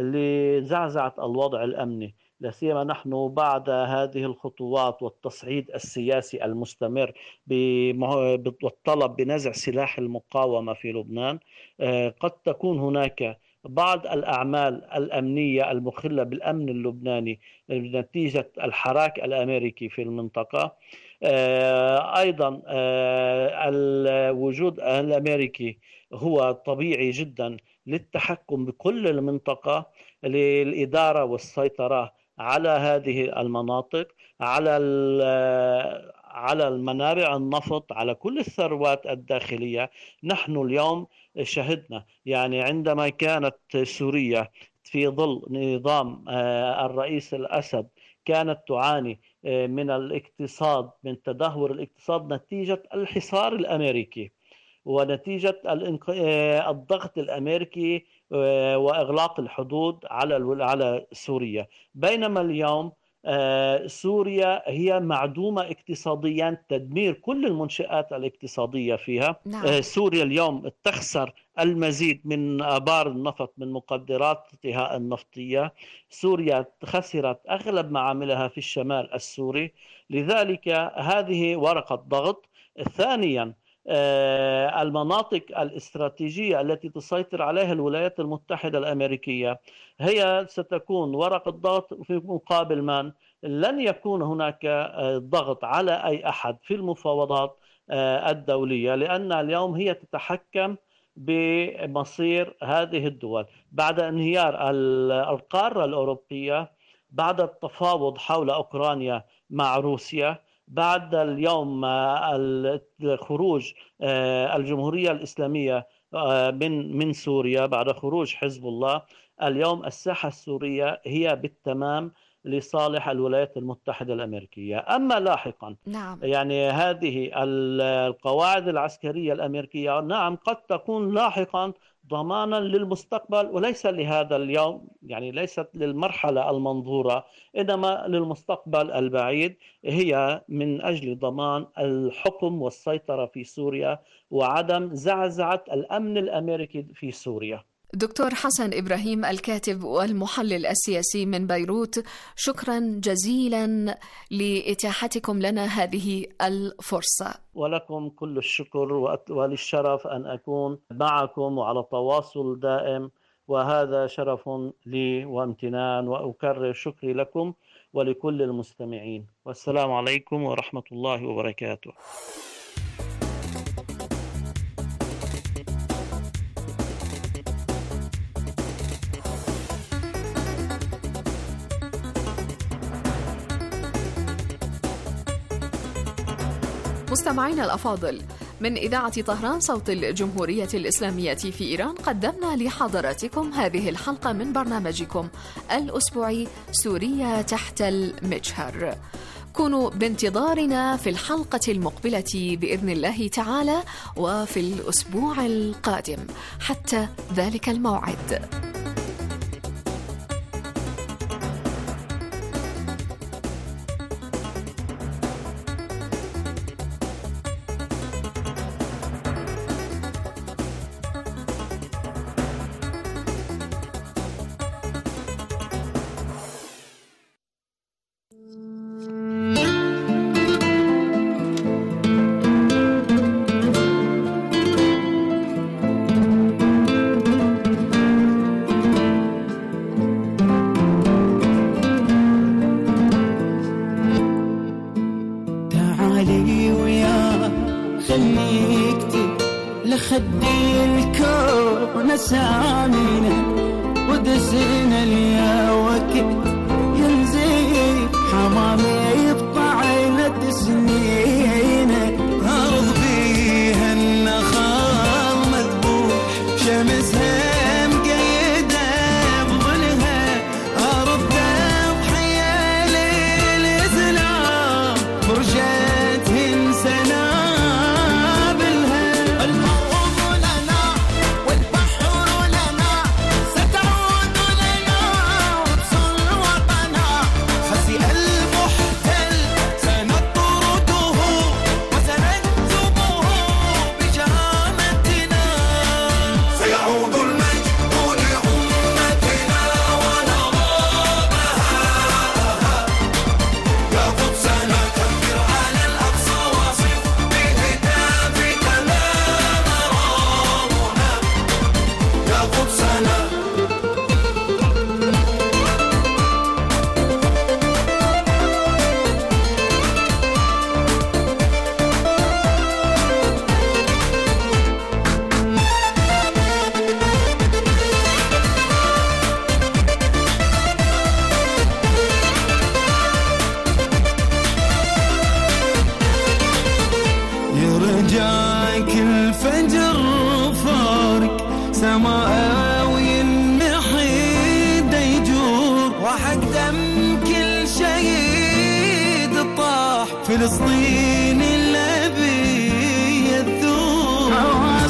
لزعزعة الوضع الأمني، لا سيما نحن بعد هذه الخطوات والتصعيد السياسي المستمر بالطلب بنزع سلاح المقاومة في لبنان. قد تكون هناك بعض الأعمال الأمنية المخلة بالأمن اللبناني نتيجة الحراك الأمريكي في المنطقة. أيضا الوجود الأمريكي هو طبيعي جدا للتحكم بكل المنطقة، للإدارة والسيطرة على هذه المناطق، على على المنابع النفط، على كل الثروات الداخلية. نحن اليوم شهدنا يعني عندما كانت سوريا في ظل نظام الرئيس الأسد كانت تعاني من الاقتصاد، من تدهور الاقتصاد نتيجة الحصار الأمريكي. ونتيجة الضغط الأمريكي وإغلاق الحدود على على سوريا. بينما اليوم سوريا هي معدومة اقتصاديا، تدمير كل المنشآت الاقتصادية فيها. نعم. سوريا اليوم تخسر المزيد من آبار النفط من مقدراتها النفطية. سوريا خسرت أغلب معاملها في الشمال السوري، لذلك هذه ورقة ضغط. ثانيا المناطق الاستراتيجية التي تسيطر عليها الولايات المتحدة الأمريكية هي ستكون ورقة ضغط في مقابل من؟ لن يكون هناك ضغط على أي أحد في المفاوضات الدولية، لأن اليوم هي تتحكم بمصير هذه الدول بعد انهيار القارة الأوروبية، بعد التفاوض حول أوكرانيا مع روسيا، بعد اليوم خروج الجمهورية الإسلامية من من سوريا، بعد خروج حزب الله. اليوم الساحة السورية هي بالتمام لصالح الولايات المتحدة الأمريكية. أما لاحقا نعم. يعني هذه القواعد العسكرية الأمريكية نعم قد تكون لاحقا ضمانا للمستقبل وليس لهذا اليوم، يعني ليست للمرحلة المنظورة، إنما للمستقبل البعيد، هي من أجل ضمان الحكم والسيطرة في سوريا وعدم زعزعة الأمن الأمريكي في سوريا. دكتور حسن إبراهيم، الكاتب والمحلل السياسي من بيروت، شكرا جزيلا لإتاحتكم لنا هذه الفرصة. ولكم كل الشكر وللشرف أن أكون معكم وعلى تواصل دائم، وهذا شرف لي وامتنان، وأكرر شكري لكم ولكل المستمعين، والسلام عليكم ورحمة الله وبركاته. مستمعينا الأفاضل، من إذاعة طهران صوت الجمهورية الإسلامية في إيران، قدمنا لحضراتكم هذه الحلقة من برنامجكم الأسبوعي سوريا تحت المجهر. كونوا بانتظارنا في الحلقة المقبلة بإذن الله تعالى وفي الأسبوع القادم. حتى ذلك الموعد. خدي الكون سامينا ودسنا ليا وقت ينزل حمامي بطعنة سنينه أرض بيها النخال مذبوح شمسها مقيدة بظلها أرض ضحية للإسلام فرجتهن سنة فلسطين الأبي الثور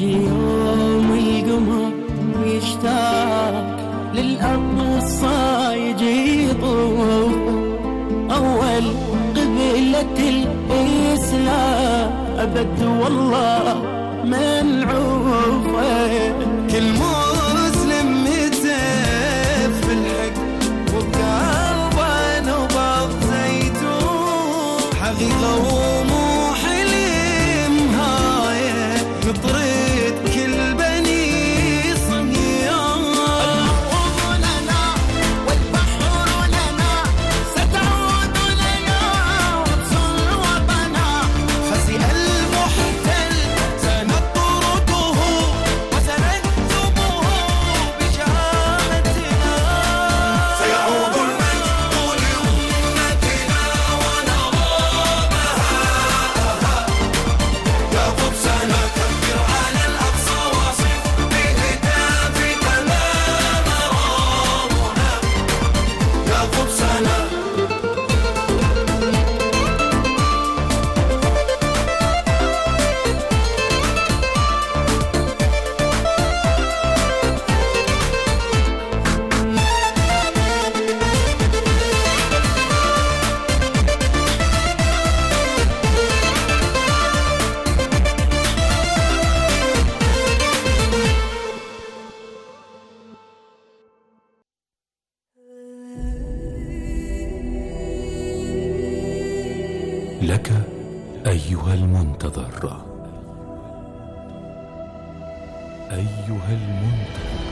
يجي يوم القمر يشتاق للأرض والصايد يطوف، أول قبلة الإسلام أبد والله منعوفة. كل مسلم يتف في الحق وبقلبه نبض زيتون، حقيقة ومو حلم هاي نطرد كل بني صهيون. الأرض لنا والبحر لنا ستعود لنا وتصل وطنا، فزي المحتل سنطرده وسنكتبه بشهادتنا. سيعود المجد لأمتنا ونظامها، يا قدسنا كبر على الأقصى واصف بهتافك ما مرامنا، يا قدسنا. لك أيها المنتظر، أيها المنتظر.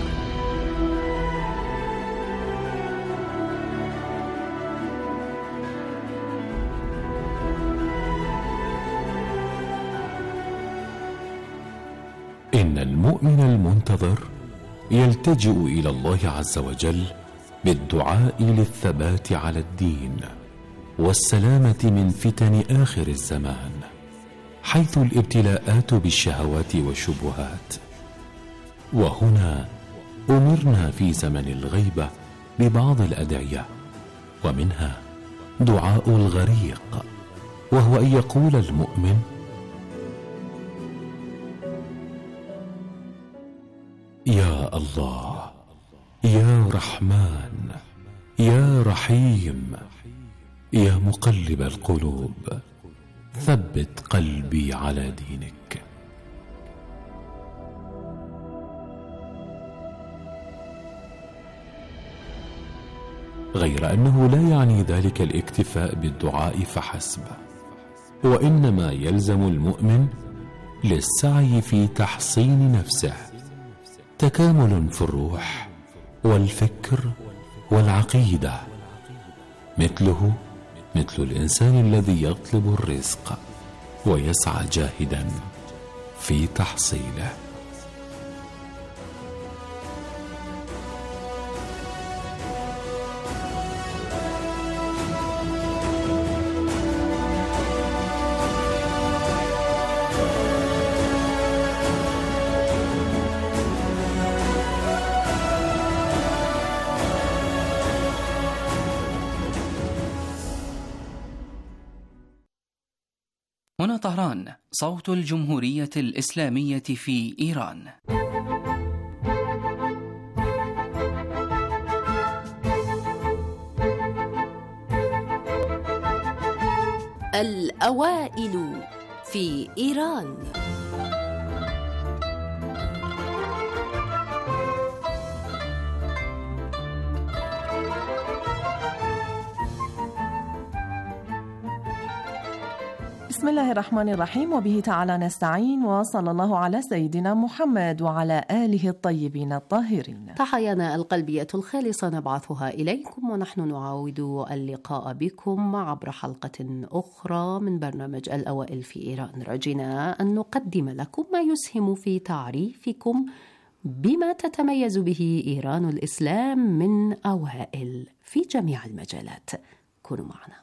إن المؤمن المنتظر يلتجئ إلى الله عز وجل بالدعاء للثبات على الدين والسلامة من فتن آخر الزمان، حيث الابتلاءات بالشهوات والشبهات. وهنا أمرنا في زمن الغيبة ببعض الأدعية، ومنها دعاء الغريق، وهو أن يقول المؤمن: يا الله، يا رحمن، يا رحيم، يا مقلب القلوب، ثبت قلبي على دينك. غير أنه لا يعني ذلك الاكتفاء بالدعاء فحسب، وإنما يلزم المؤمن للسعي في تحصين نفسه تكامل في الروح والفكر والعقيدة، مثله مثل الإنسان الذي يطلب الرزق ويسعى جاهدا في تحصيله. هنا طهران، صوت الجمهورية الإسلامية في إيران. الأوائل في إيران. بسم الله الرحمن الرحيم، وبه تعالى نستعين، وصلى الله على سيدنا محمد وعلى آله الطيبين الطاهرين. تحايانا القلبية الخالصة نبعثها إليكم، ونحن نعاود اللقاء بكم عبر حلقة أخرى من برنامج الأوائل في إيران، راجنا أن نقدم لكم ما يسهم في تعريفكم بما تتميز به إيران الإسلام من أوائل في جميع المجالات. كونوا معنا.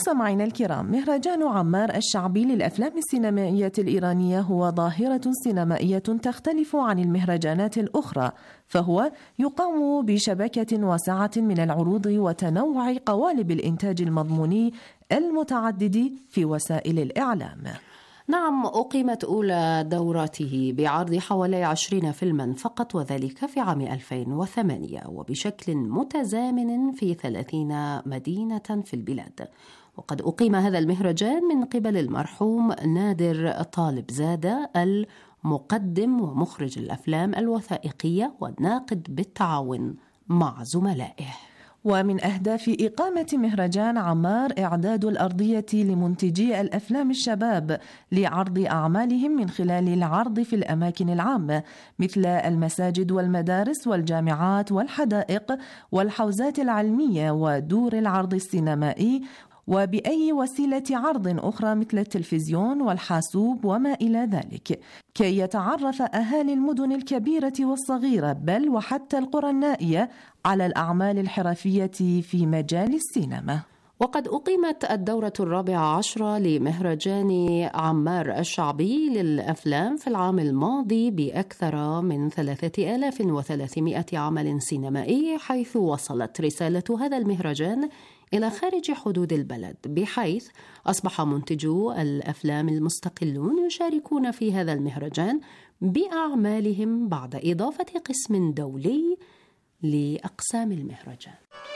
مستمعينا الكرام، مهرجان عمار الشعبي للأفلام السينمائية الإيرانية هو ظاهرة سينمائية تختلف عن المهرجانات الأخرى، فهو يقام بشبكة واسعة من العروض وتنوع قوالب الإنتاج المضموني المتعدد في وسائل الإعلام. نعم، أقيمت أولى دوراته بعرض حوالي عشرين فيلما فقط، وذلك في عام ألفين وثمانية، وبشكل متزامن في ثلاثين مدينة في البلاد. وقد أقيم هذا المهرجان من قبل المرحوم نادر طالب زادة، المقدم ومخرج الأفلام الوثائقية والناقد بالتعاون مع زملائه. ومن أهداف إقامة مهرجان عمار إعداد الأرضية لمنتجي الأفلام الشباب لعرض أعمالهم من خلال العرض في الأماكن العامة مثل المساجد والمدارس والجامعات والحدائق والحوزات العلمية ودور العرض السينمائي، وبأي وسيلة عرض أخرى مثل التلفزيون والحاسوب وما إلى ذلك، كي يتعرف أهالي المدن الكبيرة والصغيرة بل وحتى القرى النائية على الأعمال الحرفية في مجال السينما. وقد أقيمت الدورة الرابعة عشرة لمهرجان عمار الشعبي للأفلام في العام الماضي بأكثر من ثلاثة آلاف وثلاثمائة عمل سينمائي، حيث وصلت رسالة هذا المهرجان إلى خارج حدود البلد، بحيث أصبح منتجو الأفلام المستقلون يشاركون في هذا المهرجان بأعمالهم بعد إضافة قسم دولي لأقسام المهرجان.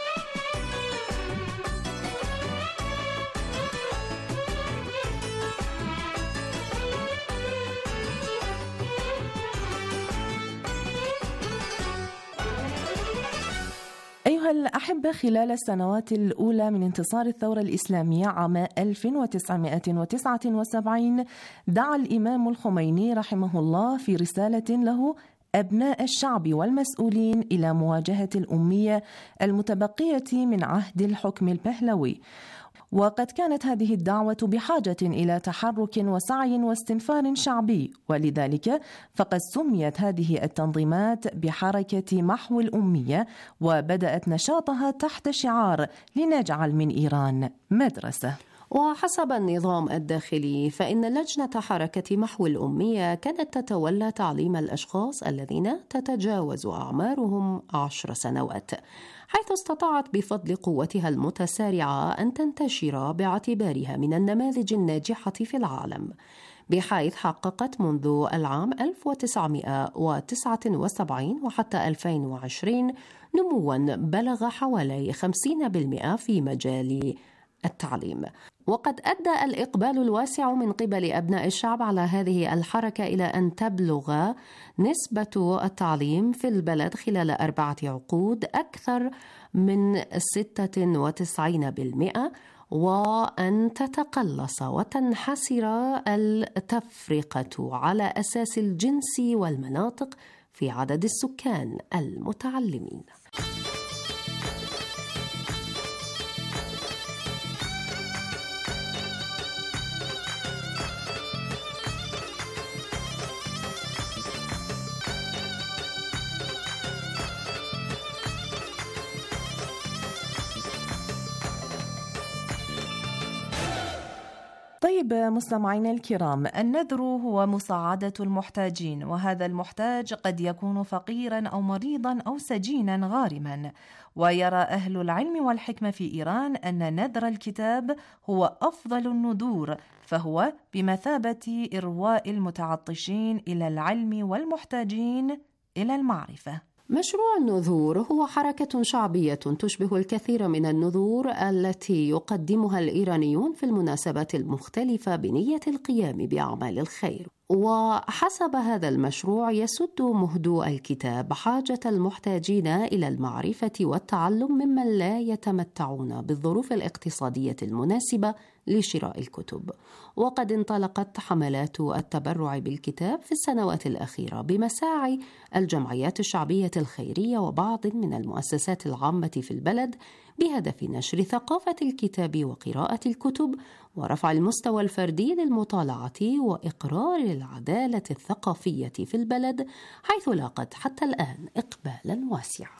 أيها الأحبة، خلال السنوات الأولى من انتصار الثورة الإسلامية عام ألف وتسعمائة وتسعة وسبعين دعا الإمام الخميني رحمه الله في رسالة له أبناء الشعب والمسؤولين إلى مواجهة الأمية المتبقية من عهد الحكم البهلوي. وقد كانت هذه الدعوة بحاجة إلى تحرك وسعي واستنفار شعبي، ولذلك فقد سميت هذه التنظيمات بحركة محو الأمية، وبدأت نشاطها تحت شعار لنجعل من إيران مدرسة. وحسب النظام الداخلي فإن لجنة حركة محو الأمية كانت تتولى تعليم الأشخاص الذين تتجاوز أعمارهم عشر سنوات، حيث استطاعت بفضل قوتها المتسارعة أن تنتشر باعتبارها من النماذج الناجحة في العالم، بحيث حققت منذ العام ألف وتسعمائة وتسعة وسبعين وحتى ألفين وعشرين نمواً بلغ حوالي خمسين بالمئة في مجال التعليم. وقد أدى الإقبال الواسع من قبل أبناء الشعب على هذه الحركة إلى أن تبلغ نسبة التعليم في البلد خلال أربعة عقود أكثر من ستة وتسعين بالمئة، وأن تتقلص وتنحسر التفرقة على أساس الجنس والمناطق في عدد السكان المتعلمين. طيب مستمعينا الكرام، النذر هو مساعدة المحتاجين، وهذا المحتاج قد يكون فقيرا أو مريضا أو سجينا غارما. ويرى أهل العلم والحكمة في إيران أن نذر الكتاب هو أفضل النذور، فهو بمثابة إرواء المتعطشين إلى العلم والمحتاجين إلى المعرفة. مشروع النذور هو حركة شعبية تشبه الكثير من النذور التي يقدمها الإيرانيون في المناسبات المختلفة بنية القيام بأعمال الخير. وحسب هذا المشروع يسد مهدو الكتاب حاجة المحتاجين إلى المعرفة والتعلم ممن لا يتمتعون بالظروف الاقتصادية المناسبة لشراء الكتب. وقد انطلقت حملات التبرع بالكتاب في السنوات الأخيرة بمساعي الجمعيات الشعبية الخيرية وبعض من المؤسسات العامة في البلد بهدف نشر ثقافة الكتاب وقراءة الكتب ورفع المستوى الفردي للمطالعة وإقرار العدالة الثقافية في البلد، حيث لاقت حتى الآن إقبالا واسعا.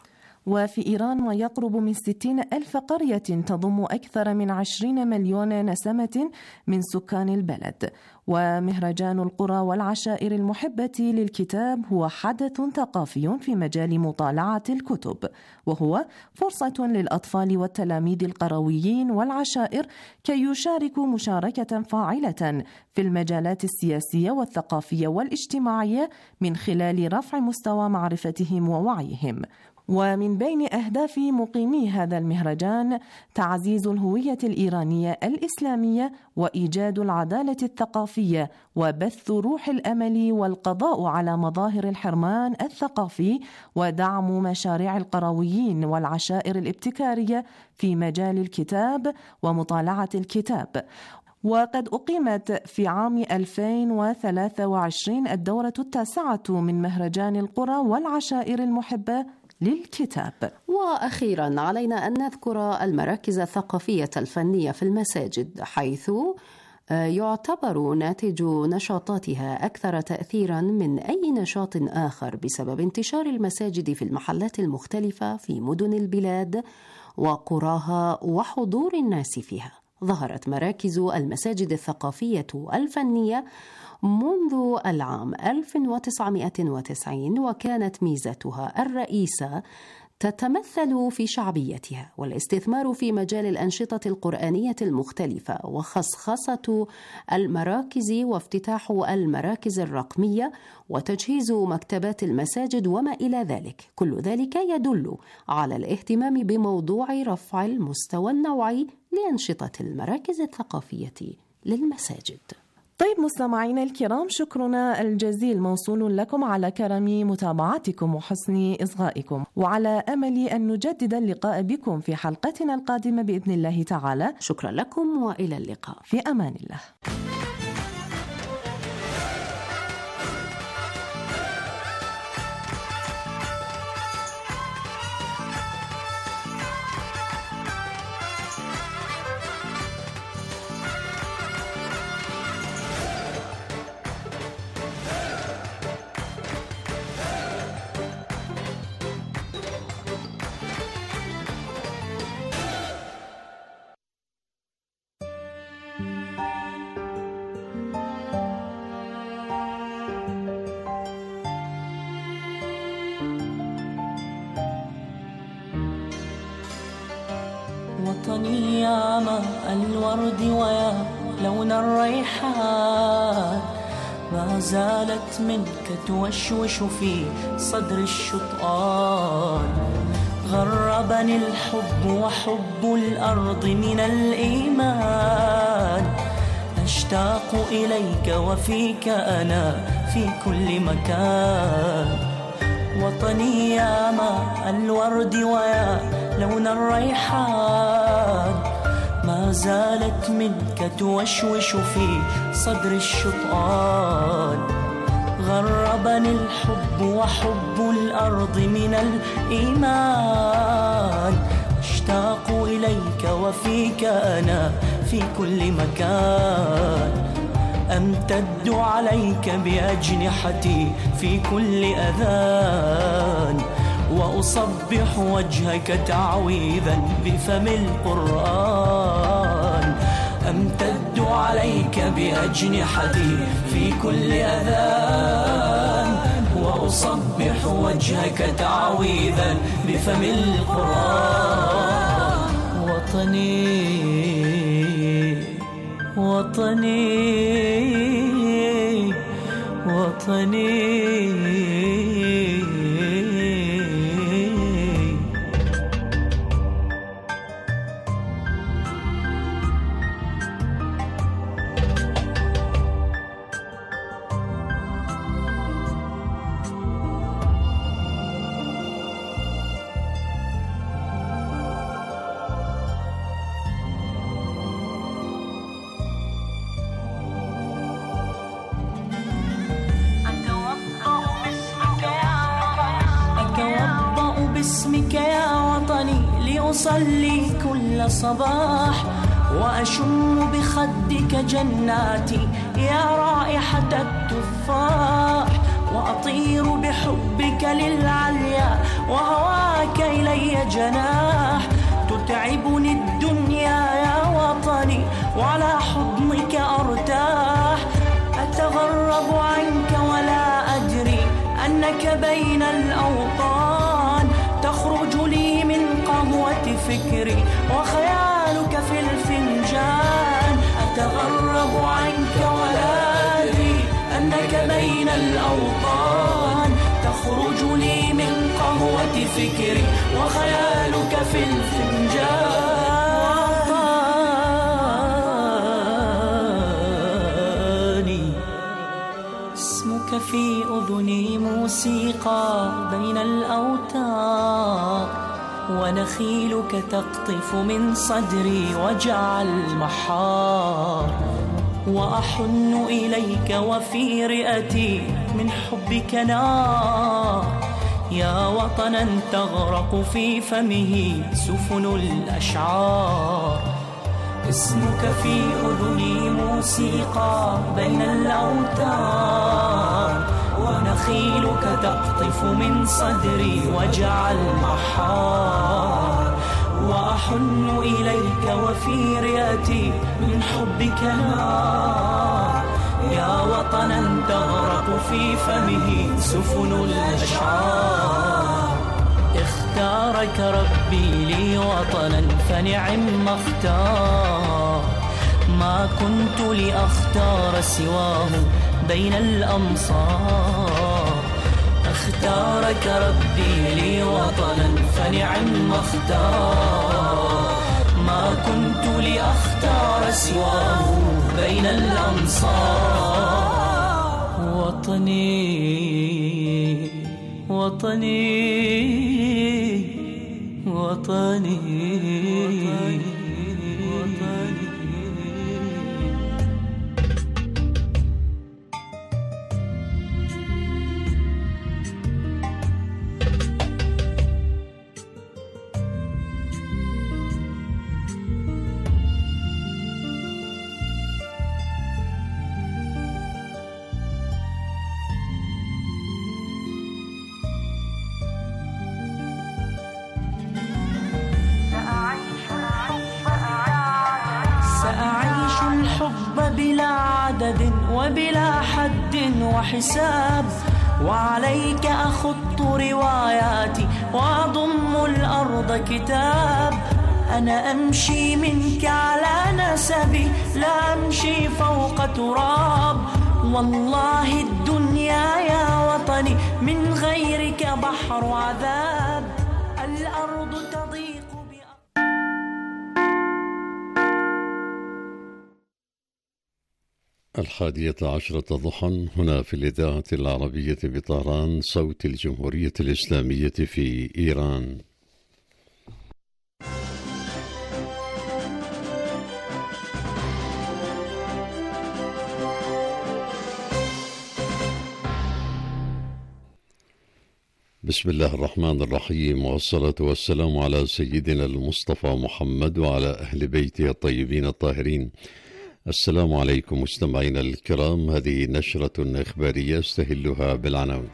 وفي إيران ما يقرب من ستين ألف قرية تضم أكثر من عشرين مليون نسمة من سكان البلد. ومهرجان القرى والعشائر المحبة للكتاب هو حدث ثقافي في مجال مطالعة الكتب، وهو فرصة للأطفال والتلاميذ القرويين والعشائر كي يشاركوا مشاركة فاعلة في المجالات السياسية والثقافية والاجتماعية من خلال رفع مستوى معرفتهم ووعيهم. ومن بين أهداف مقيمي هذا المهرجان تعزيز الهوية الإيرانية الإسلامية وإيجاد العدالة الثقافية وبث روح الأمل والقضاء على مظاهر الحرمان الثقافي ودعم مشاريع القرويين والعشائر الابتكارية في مجال الكتاب ومطالعة الكتاب. وقد أقيمت في عام ألفين وثلاثة وعشرين الدورة التاسعة من مهرجان القرى والعشائر المحبة للكتاب. وأخيرا علينا أن نذكر المراكز الثقافية الفنية في المساجد، حيث يعتبر ناتج نشاطاتها أكثر تأثيرا من أي نشاط آخر بسبب انتشار المساجد في المحلات المختلفة في مدن البلاد وقراها وحضور الناس فيها. ظهرت مراكز المساجد الثقافية الفنية منذ العام ألف وتسعمائة وتسعين، وكانت ميزتها الرئيسة تتمثل في شعبيتها والاستثمار في مجال الأنشطة القرآنية المختلفة وخصخصة المراكز وافتتاح المراكز الرقمية وتجهيز مكتبات المساجد وما إلى ذلك. كل ذلك يدل على الاهتمام بموضوع رفع المستوى النوعي لأنشطة المراكز الثقافية للمساجد. طيب مستمعينا الكرام، شكرنا الجزيل موصول لكم على كرم متابعتكم وحسن إصغائكم، وعلى أمل أن نجدد اللقاء بكم في حلقتنا القادمة بإذن الله تعالى. شكرا لكم وإلى اللقاء، في أمان الله. وطني يا ماء الورد ويا لون الريحان، ما زالت منك توشوش في صدر الشطآن. غربني الحب وحب الأرض من الإيمان، أشتاق إليك وفيك أنا في كل مكان. وطني يا ماء الورد ويا لون الريحان، ما زالت منك توشوش في صدر الشطآن. غربني الحب وحب الأرض من الإيمان، أشتاق إليك وفيك أنا في كل مكان. أمتد عليك بأجنحتي في كل أذان، وأصبح وجهك تعويذا بفم القرآن. أمتد عليك بأجنحتي في كل أذان، وأصبح وجهك تعويذا بفم القرآن. وطني وطني وطني باسمك يا وطني لأصلي كل صباح، وأشم بخدك جناتي يا رائحة التفاح. وأطير بحبك للعليا وهواك إلي جناح. تتعبني الدنيا يا وطني وعلى حضنك أرتاح. أتغرب عنك ولا أدري أنك بين الأوطان. تخرج لي من قهوة فكري وخيالك في الفنجان. أتغرب عنك ولا أدري أنك بين الأوطان. تخرج لي من قهوة فكري وخيالك في الفنجان. اسمك في أذني موسيقى بين الأوتار. ونخيلك تقطف من صدري وجع المحار. وأحن إليك وفي رئتي من حبك نار. يا وطنا تغرق في فمه سفن الأشعار. اسمك في أذني موسيقى بين الأوتار. ونخيلك تقطف من صدري وجع المحار. وأحن إليك وفي رئتي من حبك نار. يا وطنا تغرق في فمه سفن الأشعار. اختارك ربي لي وطنا فنعم ما اختار. ما كنت لأختار سواه بين الأمصار. اختارك ربي لي وطنا فنعم ما اختار. ما كنت لأختار سواه بين الأمصار. وطني وطني وطني وطني. بلا عدد وبلا حد وحساب. وعليك أخط رواياتي وأضم الأرض كتاب. أنا أمشي منك على نسبي لا أمشي فوق تراب. والله الدنيا يا وطني من غيرك بحر عذاب. الأرض تضيق. الحادية عشرة ضحى هنا في الإذاعة العربية بطهران، صوت الجمهورية الإسلامية في إيران. بسم الله الرحمن الرحيم، والصلاة والسلام على سيدنا المصطفى محمد وعلى أهل بيته الطيبين الطاهرين. السلام عليكم مستمعينا الكرام، هذه نشرة إخبارية استهلها بالعناوين.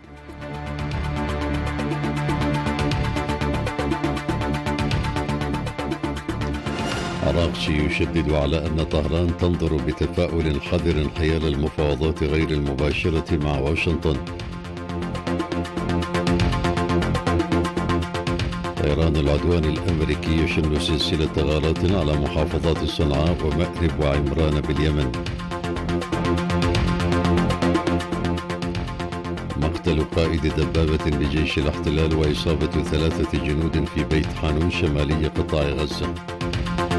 عراقشي يشدد على أن طهران تنظر بتفاؤل حذر حيال المفاوضات غير المباشرة مع واشنطن. طيران العدوان الأمريكي يشن سلسلة غارات على محافظات صنعاء ومأرب وعمران باليمن. مقتل قائد دبابة بجيش الاحتلال وإصابة ثلاثة جنود في بيت حانون شمالي قطاع غزة.